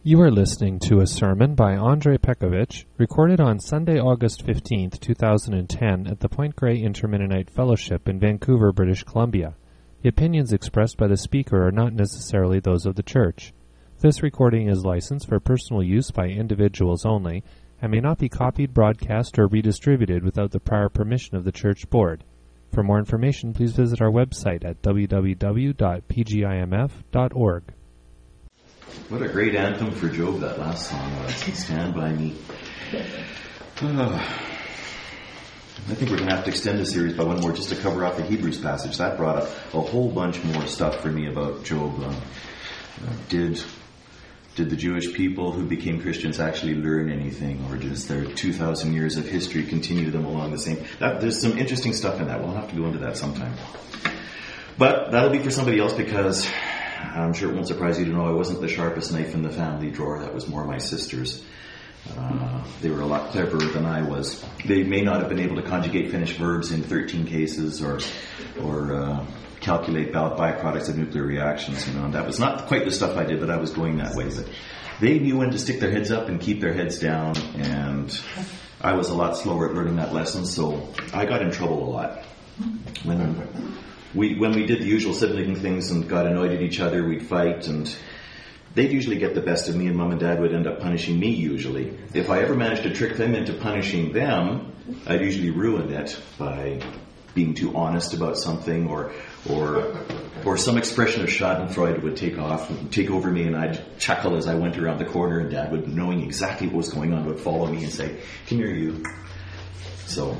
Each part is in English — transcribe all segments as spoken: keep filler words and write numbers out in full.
You are listening to a sermon by Andrei Pekovich, recorded on Sunday, August fifteenth, two thousand ten, at the Point Grey Intermennonite Fellowship in Vancouver, British Columbia. The opinions expressed by the speaker are not necessarily those of the church. This recording is licensed for personal use by individuals only and may not be copied, broadcast, or redistributed without the prior permission of the church board. For more information, please visit our website at w w w dot p g i m f dot org. What a great anthem for Job that last song was. Stand by me. Uh, I think we're going to have to extend the series by one more just to cover off the Hebrews passage. That brought up a whole bunch more stuff for me about Job. Uh, uh, did did the Jewish people who became Christians actually learn anything, or does their two thousand years of history continue them along the same? That, there's some interesting stuff in that. We'll have to go into that sometime. But that'll be for somebody else, because I'm sure it won't surprise you to know I wasn't the sharpest knife in the family drawer. That was more my sisters. Uh, they were a lot cleverer than I was. They may not have been able to conjugate finished verbs in thirteen cases, or or uh, calculate byproducts of nuclear reactions. You know, and that was not quite the stuff I did, but I was going that way. But they knew when to stick their heads up and keep their heads down, and I was a lot slower at learning that lesson, so I got in trouble a lot. When We, when we did the usual sibling things and got annoyed at each other, we'd fight, and they'd usually get the best of me, and Mom and Dad would end up punishing me usually. If I ever managed to trick them into punishing them, I'd usually ruin it by being too honest about something, or or or some expression of schadenfreude would take off and take over me, and I'd chuckle as I went around the corner, and Dad would, knowing exactly what was going on, would follow me and say, "Come here, you." So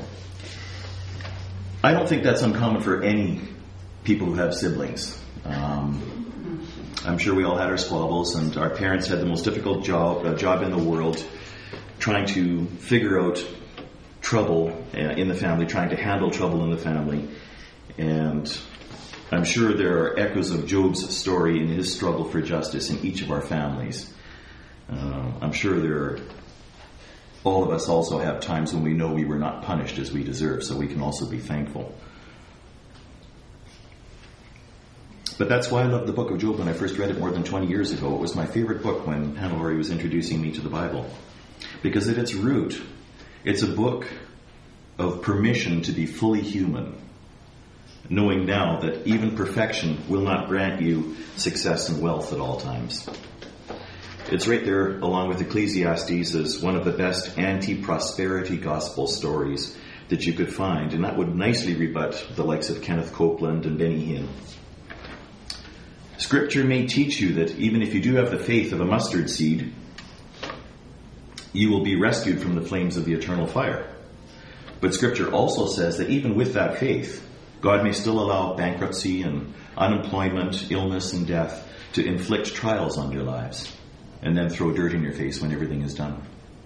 I don't think that's uncommon for any people who have siblings. Um, I'm sure we all had our squabbles, and our parents had the most difficult job uh, job in the world, trying to figure out trouble uh, in the family, trying to handle trouble in the family. And I'm sure there are echoes of Job's story and his struggle for justice in each of our families. Uh, I'm sure there are, all of us also have times when we know we were not punished as we deserve, so we can also be thankful. But that's why I loved the book of Job when I first read it more than twenty years ago. It was my favorite book when Hannah Laurie was introducing me to the Bible. Because at its root, it's a book of permission to be fully human, knowing now that even perfection will not grant you success and wealth at all times. It's right there, along with Ecclesiastes, as one of the best anti-prosperity gospel stories that you could find, and that would nicely rebut the likes of Kenneth Copeland and Benny Hinn. Scripture may teach you that even if you do have the faith of a mustard seed, you will be rescued from the flames of the eternal fire. But Scripture also says that even with that faith, God may still allow bankruptcy and unemployment, illness and death to inflict trials on your lives, and then throw dirt in your face when everything is done.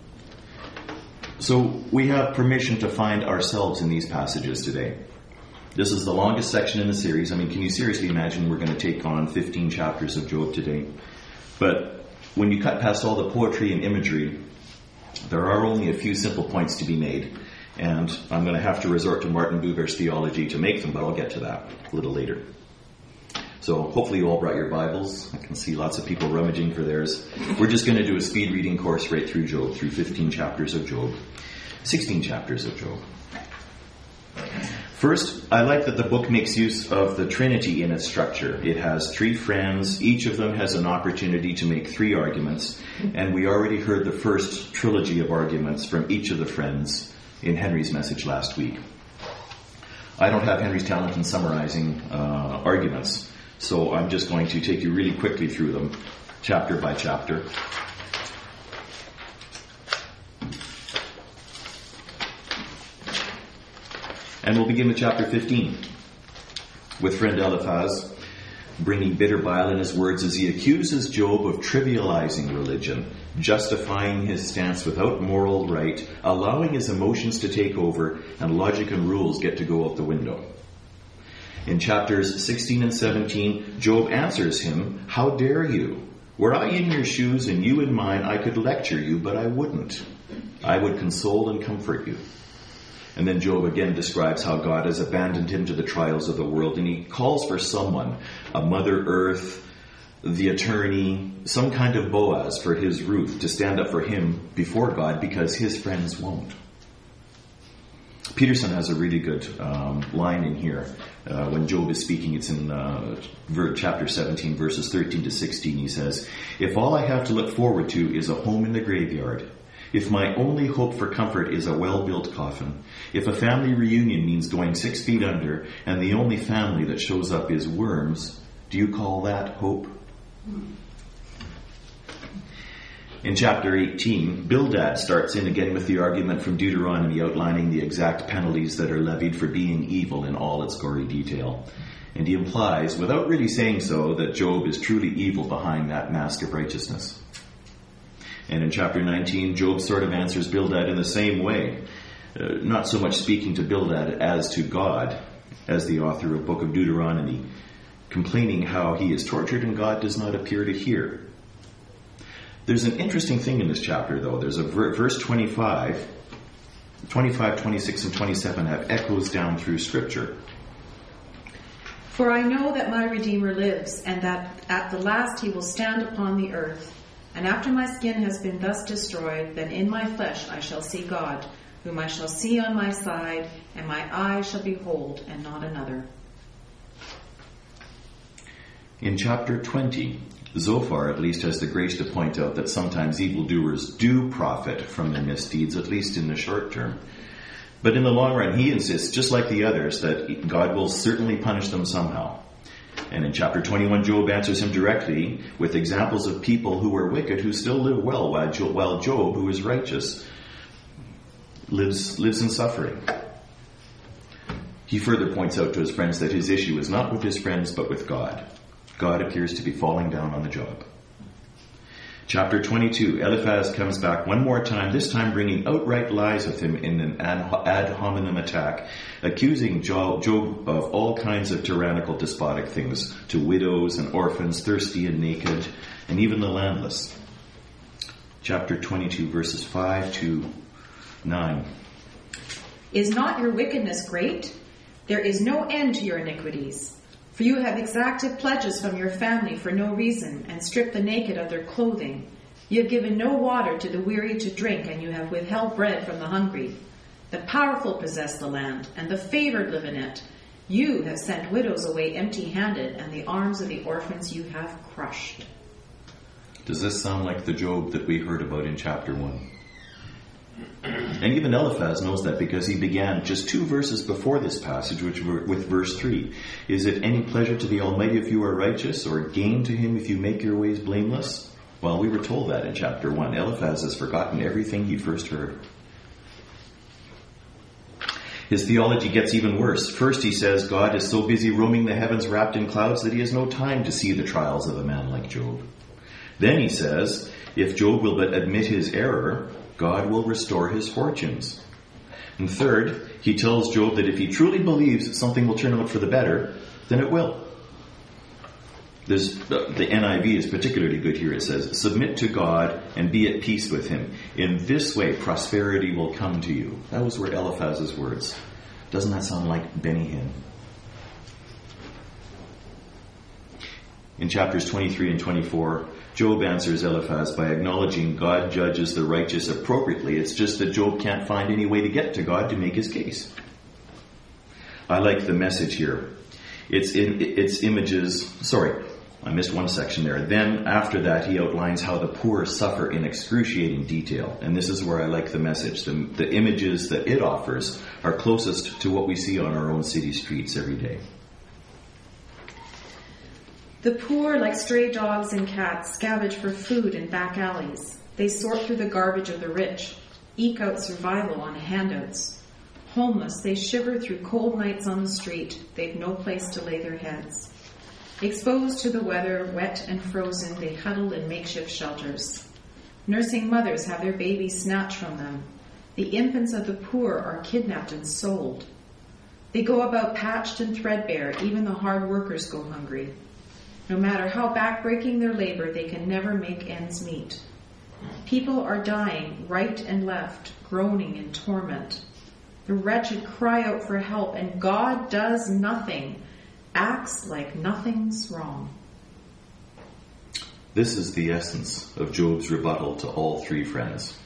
So we have permission to find ourselves in these passages today. This is the longest section in the series. I mean, can you seriously imagine we're going to take on fifteen chapters of Job today? But when you cut past all the poetry and imagery, there are only a few simple points to be made. And I'm going to have to resort to Martin Buber's theology to make them, but I'll get to that a little later. So hopefully you all brought your Bibles. I can see lots of people rummaging for theirs. We're just going to do a speed reading course right through Job, through fifteen chapters of Job, sixteen chapters of Job. First, I like that the book makes use of the Trinity in its structure. It has three friends. Each of them has an opportunity to make three arguments. And we already heard the first trilogy of arguments from each of the friends in Henry's message last week. I don't have Henry's talent in summarizing uh, arguments, so I'm just going to take you really quickly through them, chapter by chapter. And we'll begin with chapter fifteen, with friend Eliphaz bringing bitter bile in his words as he accuses Job of trivializing religion, justifying his stance without moral right, allowing his emotions to take over, and logic and rules get to go out the window. In chapters sixteen and seventeen, Job answers him, "How dare you? Were I in your shoes and you in mine, I could lecture you, but I wouldn't. I would console and comfort you." And then Job again describes how God has abandoned him to the trials of the world, and he calls for someone, a Mother Earth, the attorney, some kind of Boaz for his Ruth to stand up for him before God because his friends won't. Peterson has a really good um, line in here. Uh, when Job is speaking, it's in uh, chapter seventeen, verses thirteen to sixteen. He says, "If all I have to look forward to is a home in the graveyard, if my only hope for comfort is a well-built coffin, if a family reunion means going six feet under and the only family that shows up is worms, do you call that hope?" In chapter eighteen, Bildad starts in again with the argument from Deuteronomy outlining the exact penalties that are levied for being evil in all its gory detail. And he implies, without really saying so, that Job is truly evil behind that mask of righteousness. And in chapter nineteen, Job sort of answers Bildad in the same way, uh, not so much speaking to Bildad as to God, as the author of the book of Deuteronomy, complaining how he is tortured and God does not appear to hear. There's an interesting thing in this chapter, though. There's a ver- verse twenty-five, twenty-five, twenty-six, and twenty-seven have echoes down through Scripture. "For I know that my Redeemer lives, and that at the last he will stand upon the earth. And after my skin has been thus destroyed, then in my flesh I shall see God, whom I shall see on my side, and my eye shall behold, and not another." In chapter twenty, Zophar at least has the grace to point out that sometimes evildoers do profit from their misdeeds, at least in the short term. But in the long run, he insists, just like the others, that God will certainly punish them somehow. And in chapter twenty-one, Job answers him directly with examples of people who were wicked who still live well, while Job, while Job, who is righteous, lives, lives in suffering. He further points out to his friends that his issue is not with his friends, but with God. God appears to be falling down on the job. Chapter twenty-two, Eliphaz comes back one more time, this time bringing outright lies with him in an ad hominem attack, accusing Job of all kinds of tyrannical, despotic things to widows and orphans, thirsty and naked, and even the landless. Chapter twenty-two, verses five to nine. "Is not your wickedness great? There is no end to your iniquities. For you have exacted pledges from your family for no reason, and stripped the naked of their clothing. You have given no water to the weary to drink, and you have withheld bread from the hungry. The powerful possess the land, and the favored live in it. You have sent widows away empty-handed, and the arms of the orphans you have crushed." Does this sound like the Job that we heard about in chapter one? And even Eliphaz knows that because he began just two verses before this passage, which were with verse three. "Is it any pleasure to the Almighty if you are righteous, or gain to him if you make your ways blameless?" Well, we were told that in chapter one. Eliphaz has forgotten everything he first heard. His theology gets even worse. First he says God is so busy roaming the heavens wrapped in clouds that he has no time to see the trials of a man like Job. Then he says, if Job will but admit his error, God will restore his fortunes. And third, he tells Job that if he truly believes something will turn out for the better, then it will. There's, the N I V is particularly good here. It says, submit to God and be at peace with him. In this way, prosperity will come to you. That was were Eliphaz's words. Doesn't that sound like Benny Hinn? In chapters twenty-three and twenty-four, Job answers Eliphaz by acknowledging God judges the righteous appropriately. It's just that Job can't find any way to get to God to make his case. I like the message here. It's in its images. Sorry, I missed one section there. Then after that, he outlines how the poor suffer in excruciating detail. And this is where I like the message. The, the images that it offers are closest to what we see on our own city streets every day. The poor, like stray dogs and cats, scavenge for food in back alleys. They sort through the garbage of the rich, eke out survival on handouts. Homeless, they shiver through cold nights on the street. They've no place to lay their heads. Exposed to the weather, wet and frozen, they huddle in makeshift shelters. Nursing mothers have their babies snatched from them. The infants of the poor are kidnapped and sold. They go about patched and threadbare. Even the hard workers go hungry. No matter how backbreaking their labor, they can never make ends meet. People are dying right and left, groaning in torment. The wretched cry out for help, and God does nothing, acts like nothing's wrong. This is the essence of Job's rebuttal to all three friends.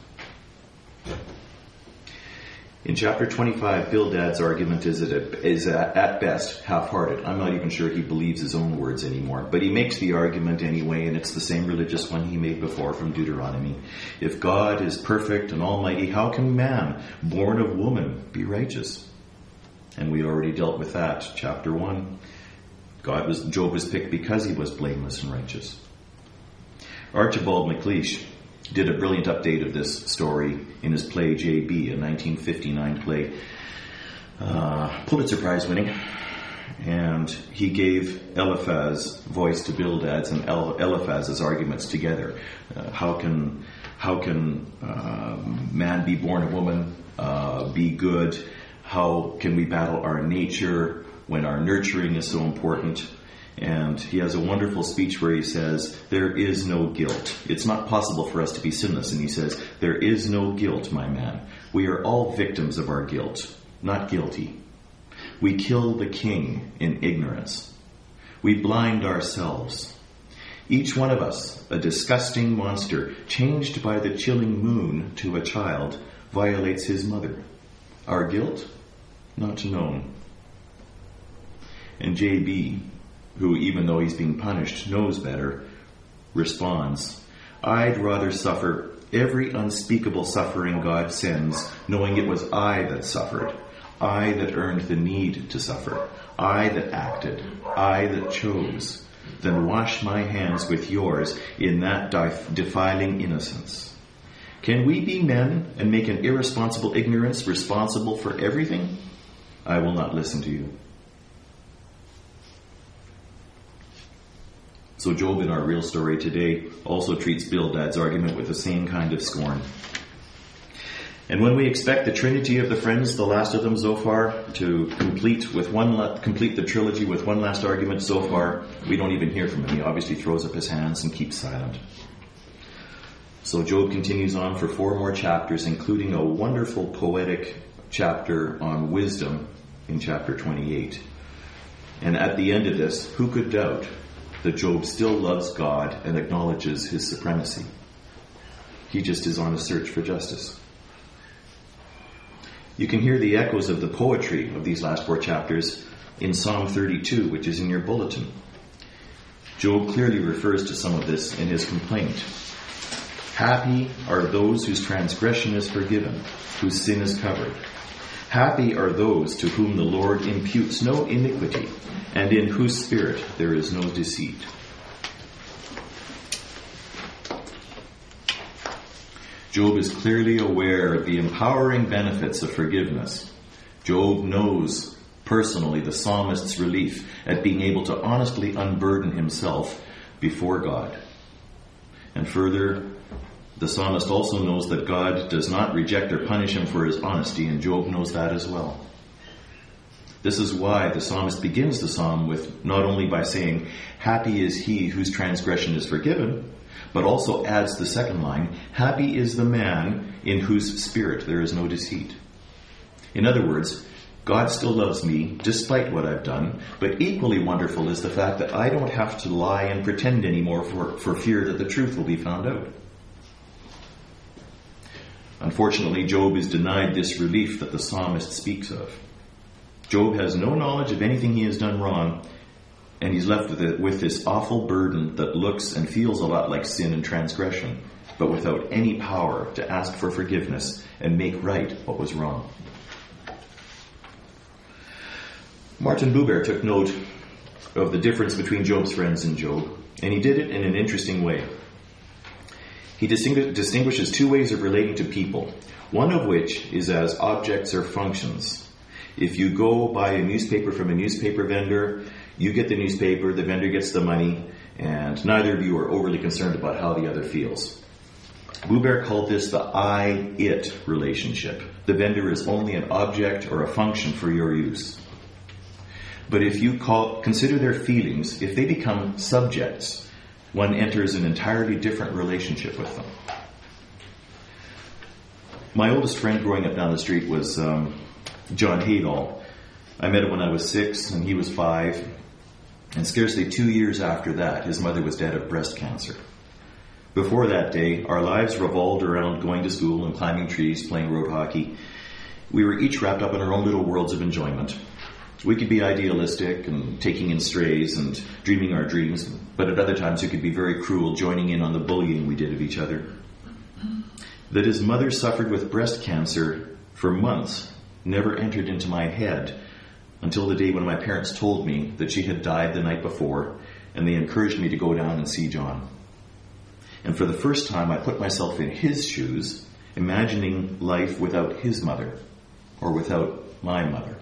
In chapter twenty-five, Bildad's argument is at, is at best half-hearted. I'm not even sure he believes his own words anymore. But he makes the argument anyway, and it's the same religious one he made before from Deuteronomy. If God is perfect and almighty, how can man, born of woman, be righteous? And we already dealt with that, chapter one. God was, Job was picked because he was blameless and righteous. Archibald MacLeish did a brilliant update of this story in his play J B, a nineteen fifty-nine play, uh, Pulitzer Prize winning, and he gave Eliphaz voice to Bildad's and El- Eliphaz's arguments together. Uh, how can how can uh, man be born of woman, uh, be good? How can we battle our nature when our nurturing is so important? And he has a wonderful speech where he says, there is no guilt. It's not possible for us to be sinless. And he says, there is no guilt, my man. We are all victims of our guilt, not guilty. We kill the king in ignorance. We blind ourselves. Each one of us, a disgusting monster, changed by the chilling moon to a child, violates his mother. Our guilt? Not known. And J B, who, even though he's being punished, knows better, responds, I'd rather suffer every unspeakable suffering God sends, knowing it was I that suffered, I that earned the need to suffer, I that acted, I that chose, than wash my hands with yours in that def- defiling innocence. Can we be men and make an irresponsible ignorance responsible for everything? I will not listen to you. So Job, in our real story today, also treats Bildad's argument with the same kind of scorn. And when we expect the trinity of the friends, the last of them, Zophar, to complete with one la- complete the trilogy with one last argument, Zophar, we don't even hear from him. He obviously throws up his hands and keeps silent. So Job continues on for four more chapters, including a wonderful poetic chapter on wisdom in chapter twenty-eight. And at the end of this, who could doubt that Job still loves God and acknowledges his supremacy? He just is on a search for justice. You can hear the echoes of the poetry of these last four chapters in Psalm thirty-two, which is in your bulletin. Job clearly refers to some of this in his complaint. Happy are those whose transgression is forgiven, whose sin is covered. Happy are those to whom the Lord imputes no iniquity, and in whose spirit there is no deceit. Job is clearly aware of the empowering benefits of forgiveness. Job knows personally the psalmist's relief at being able to honestly unburden himself before God. And further, the psalmist also knows that God does not reject or punish him for his honesty, and Job knows that as well. This is why the psalmist begins the psalm with not only by saying, happy is he whose transgression is forgiven, but also adds the second line, happy is the man in whose spirit there is no deceit. In other words, God still loves me despite what I've done, but equally wonderful is the fact that I don't have to lie and pretend anymore for, for fear that the truth will be found out. Unfortunately, Job is denied this relief that the psalmist speaks of. Job has no knowledge of anything he has done wrong, and he's left with, it, with this awful burden that looks and feels a lot like sin and transgression, but without any power to ask for forgiveness and make right what was wrong. Martin Buber took note of the difference between Job's friends and Job, and he did it in an interesting way. He distingu- distinguishes two ways of relating to people, one of which is as objects or functions. If you go buy a newspaper from a newspaper vendor, you get the newspaper, the vendor gets the money, and neither of you are overly concerned about how the other feels. Buber called this the I-it relationship. The vendor is only an object or a function for your use. But if you call, consider their feelings, if they become subjects, one enters an entirely different relationship with them. My oldest friend growing up down the street was um, John Haydall. I met him when I was six and he was five. And scarcely two years after that, his mother was dead of breast cancer. Before that day, our lives revolved around going to school and climbing trees, playing road hockey. We were each wrapped up in our own little worlds of enjoyment. We could be idealistic and taking in strays and dreaming our dreams, but at other times we could be very cruel, joining in on the bullying we did of each other. That his mother suffered with breast cancer for months never entered into my head until the day when my parents told me that she had died the night before, and they encouraged me to go down and see John. And for the first time, I put myself in his shoes, imagining life without his mother, or without my mother.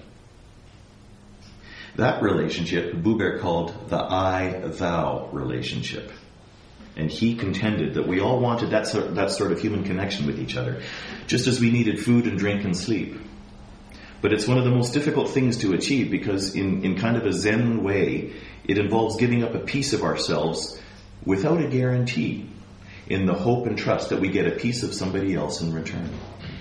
That relationship, Buber called the I-thou relationship. And he contended that we all wanted that sort, that sort of human connection with each other, just as we needed food and drink and sleep. But it's one of the most difficult things to achieve because in, in kind of a Zen way, it involves giving up a piece of ourselves without a guarantee, in the hope and trust that we get a piece of somebody else in return.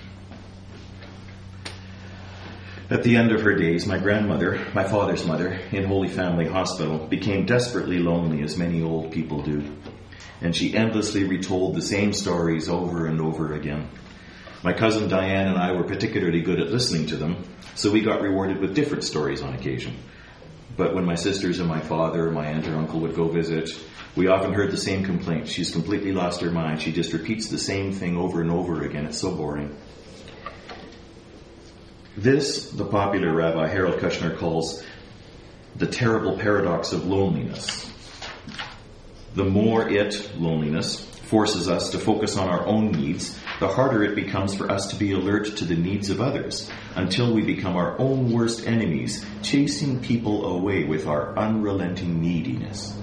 At the end of her days, my grandmother, my father's mother, in Holy Family Hospital, became desperately lonely, as many old people do. And she endlessly retold the same stories over and over again. My cousin Diane and I were particularly good at listening to them, so we got rewarded with different stories on occasion. But when my sisters and my father, my aunt or uncle would go visit, we often heard the same complaint. She's completely lost her mind. She just repeats the same thing over and over again. It's so boring. This, the popular Rabbi Harold Kushner calls the terrible paradox of loneliness. The more it, loneliness, forces us to focus on our own needs, the harder it becomes for us to be alert to the needs of others, until we become our own worst enemies, chasing people away with our unrelenting neediness.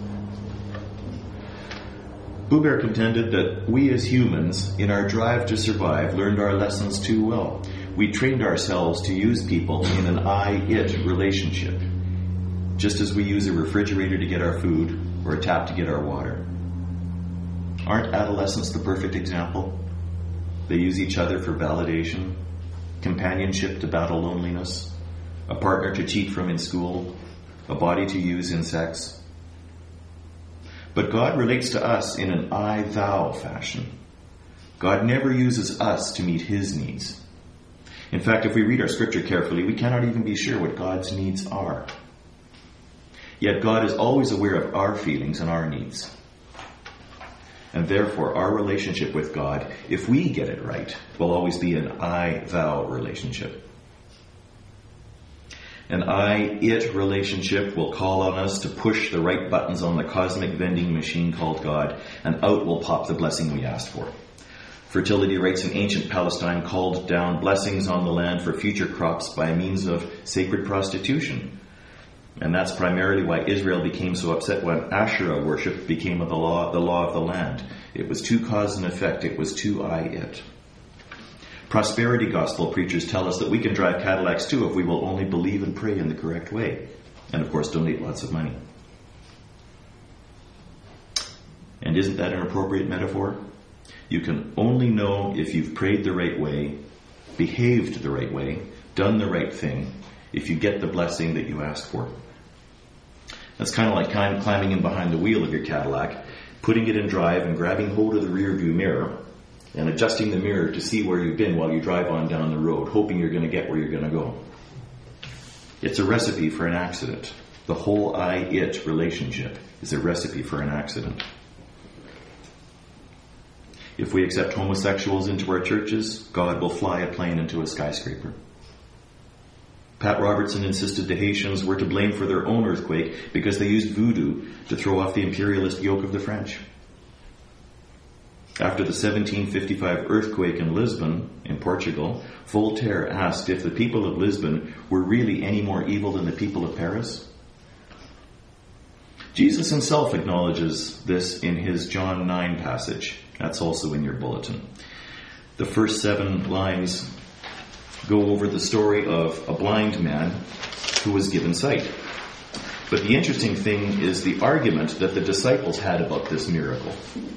Buber contended that we as humans, in our drive to survive, learned our lessons too well. We trained ourselves to use people in an I-it relationship, just as we use a refrigerator to get our food or a tap to get our water. Aren't adolescents the perfect example? They use each other for validation, companionship to battle loneliness, a partner to cheat from in school, a body to use in sex. But God relates to us in an I-thou fashion. God never uses us to meet his needs. In fact, if we read our scripture carefully, we cannot even be sure what God's needs are. Yet God is always aware of our feelings and our needs. And therefore, our relationship with God, if we get it right, will always be an I-thou relationship. An I-it relationship will call on us to push the right buttons on the cosmic vending machine called God, and out will pop the blessing we asked for. Fertility rates in ancient Palestine called down blessings on the land for future crops by means of sacred prostitution. And that's primarily why Israel became so upset when Asherah worship became the law, the law of the land. It was too cause and effect. It was too I-it. Prosperity gospel preachers tell us that we can drive Cadillacs too if we will only believe and pray in the correct way. And of course, donate lots of money. And isn't that an appropriate metaphor? You can only know if you've prayed the right way, behaved the right way, done the right thing, if you get the blessing that you asked for. That's kind of like kind of climbing in behind the wheel of your Cadillac, putting it in drive and grabbing hold of the rear view mirror and adjusting the mirror to see where you've been while you drive on down the road, hoping you're going to get where you're going to go. It's a recipe for an accident. The whole I-it relationship is a recipe for an accident. If we accept homosexuals into our churches, God will fly a plane into a skyscraper. Pat Robertson insisted the Haitians were to blame for their own earthquake because they used voodoo to throw off the imperialist yoke of the French. After the seventeen fifty-five earthquake in Lisbon, in Portugal, Voltaire asked if the people of Lisbon were really any more evil than the people of Paris. Jesus himself acknowledges this in his John nine passage. That's also in your bulletin. The first seven lines go over the story of a blind man who was given sight. But the interesting thing is the argument that the disciples had about this miracle.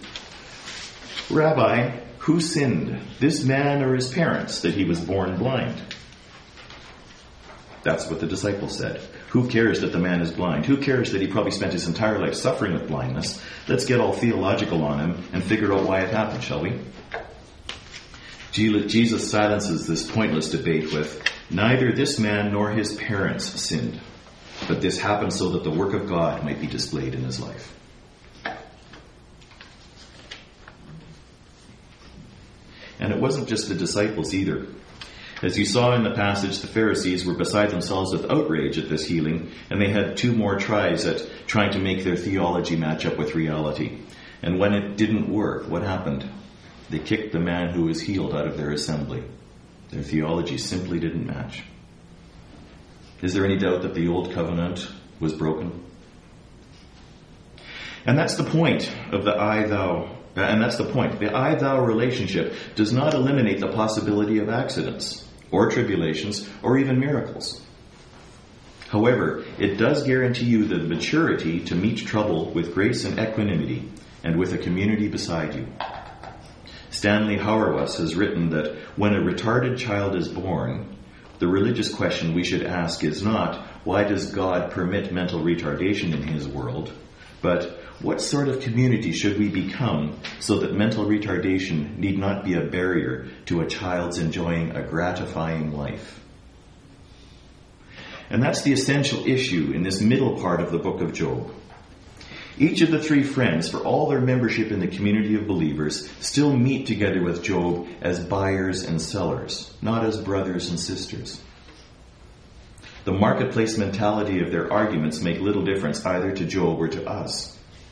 Rabbi, who sinned, this man or his parents, that he was born blind? That's what the disciples said. Who cares that the man is blind? Who cares that he probably spent his entire life suffering with blindness? Let's get all theological on him and figure out why it happened, shall we? Jesus silences this pointless debate with, neither this man nor his parents sinned, but this happened so that the work of God might be displayed in his life. And it wasn't just the disciples either. As you saw in the passage, the Pharisees were beside themselves with outrage at this healing, and they had two more tries at trying to make their theology match up with reality. And when it didn't work, what happened? They kicked the man who was healed out of their assembly. Their theology simply didn't match. Is there any doubt that the old covenant was broken? And that's the point of the I-thou. And that's the point. The I-thou relationship does not eliminate the possibility of accidents, or tribulations, or even miracles. However, it does guarantee you the maturity to meet trouble with grace and equanimity, and with a community beside you. Stanley Hauerwas has written that when a retarded child is born, the religious question we should ask is not, why does God permit mental retardation in his world? But, what sort of community should we become so that mental retardation need not be a barrier to a child's enjoying a gratifying life? And that's the essential issue in this middle part of the book of Job. Each of the three friends, for all their membership in the community of believers, still meet together with Job as buyers and sellers, not as brothers and sisters. The marketplace mentality of their arguments make little difference either to Job or to us.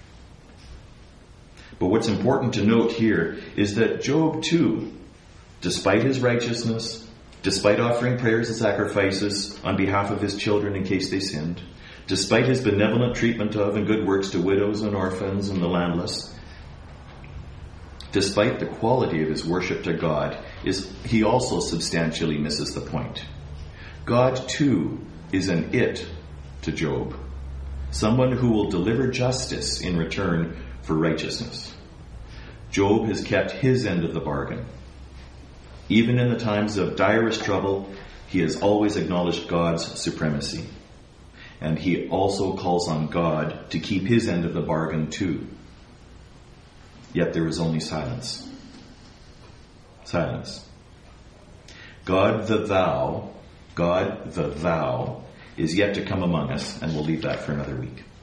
But what's important to note here is that Job too, despite his righteousness, despite offering prayers and sacrifices on behalf of his children in case they sinned, despite his benevolent treatment of and good works to widows and orphans and the landless, despite the quality of his worship to God, is he also substantially misses the point. God too is an it to Job, someone who will deliver justice in return for righteousness. Job has kept his end of the bargain. Even in the times of direst trouble, he has always acknowledged God's supremacy. And he also calls on God to keep his end of the bargain too. Yet there is only silence. Silence. God the thou, God the thou, is yet to come among us, and we'll leave that for another week.